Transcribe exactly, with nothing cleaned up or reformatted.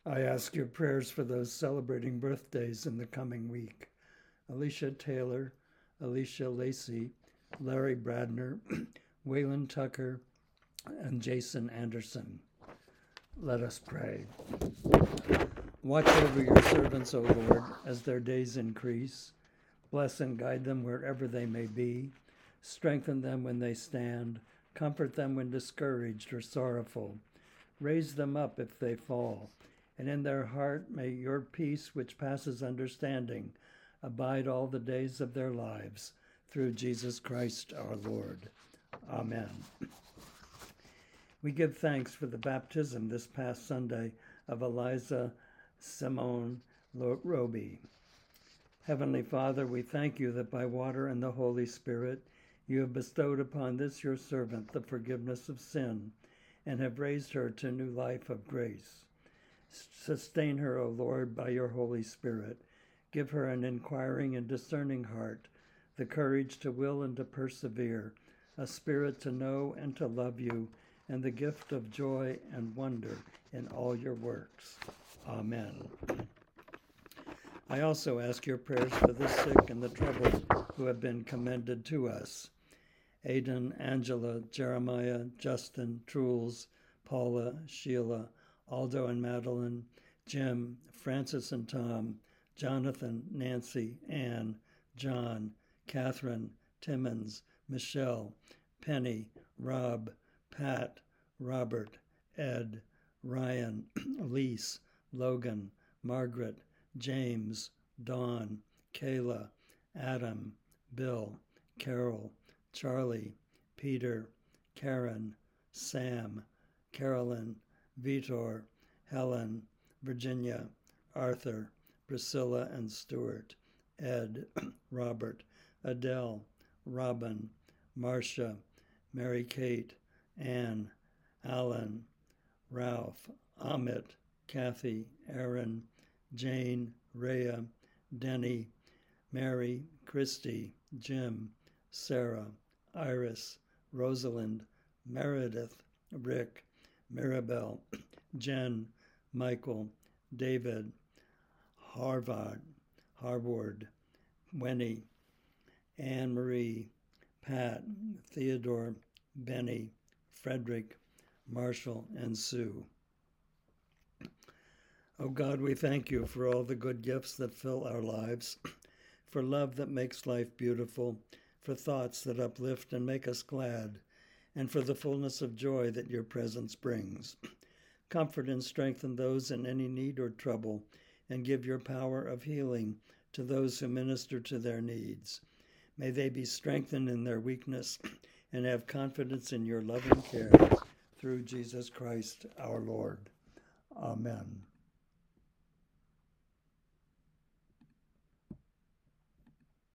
I ask your prayers for those celebrating birthdays in the coming week. Alicia Taylor, Alicia Lacey, Larry Bradner, Waylon Tucker, and Jason Anderson. Let us pray. Watch over your servants, O Lord, as their days increase. Bless and guide them wherever they may be. Strengthen them when they stand. Comfort them when discouraged or sorrowful. Raise them up if they fall. And in their heart may your peace, which passes understanding, abide all the days of their lives. Through Jesus Christ our Lord. Amen. We give thanks for the baptism this past Sunday of Eliza Simone Roby. Heavenly Father, we thank you that by water and the Holy Spirit you have bestowed upon this your servant the forgiveness of sin and have raised her to new life of grace. Sustain her, O Lord, by your Holy Spirit. Give her an inquiring and discerning heart, the courage to will and to persevere, a spirit to know and to love you, and the gift of joy and wonder in all your works. Amen. I also ask your prayers for the sick and the troubled who have been commended to us. Aidan, Angela, Jeremiah, Justin, Truls, Paula, Sheila, Aldo and Madeline, Jim, Francis and Tom, Jonathan, Nancy, Ann, John, Catherine, Timmons, Michelle, Penny, Rob, Pat, Robert, Ed, Ryan, Elise, Logan, Margaret, James, Dawn, Kayla, Adam, Bill, Carol, Charlie, Peter, Karen, Sam, Carolyn, Vitor, Helen, Virginia, Arthur, Priscilla and Stuart, Ed, Robert, Adele, Robin, Marcia, Mary Kate, Anne, Alan, Ralph, Amit, Kathy, Aaron, Jane, Rhea, Denny, Mary, Christy, Jim, Sarah, Iris, Rosalind, Meredith, Rick, Mirabelle, Jen, Michael, David, Harvard, Harvard, Winnie, Anne Marie, Pat, Theodore, Benny, Frederick, Marshall, and Sue. Oh God, we thank you for all the good gifts that fill our lives, for love that makes life beautiful, for thoughts that uplift and make us glad, and for the fullness of joy that your presence brings. Comfort and strengthen those in any need or trouble, and give your power of healing to those who minister to their needs. May they be strengthened in their weakness and have confidence in your loving care through Jesus Christ our Lord. Amen.